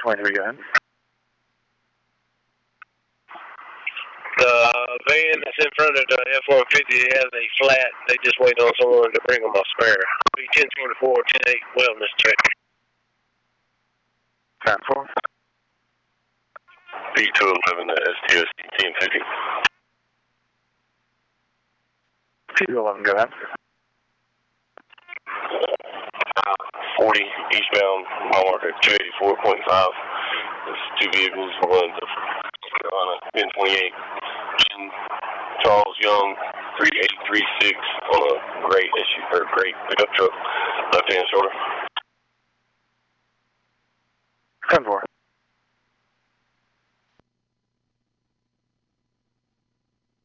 23, go ahead. The van that's in front of the F-150 has a flat. They just wait on someone to bring them a spare. Be 1024, 108 wellness check. 10-4. P211 to STSC 1050. P211, go ahead. 40 eastbound, mile marker 284.5. There's two vehicles, one to Carolina, 1028. Charles Young, 3836 on a gray pickup truck, left hand shoulder.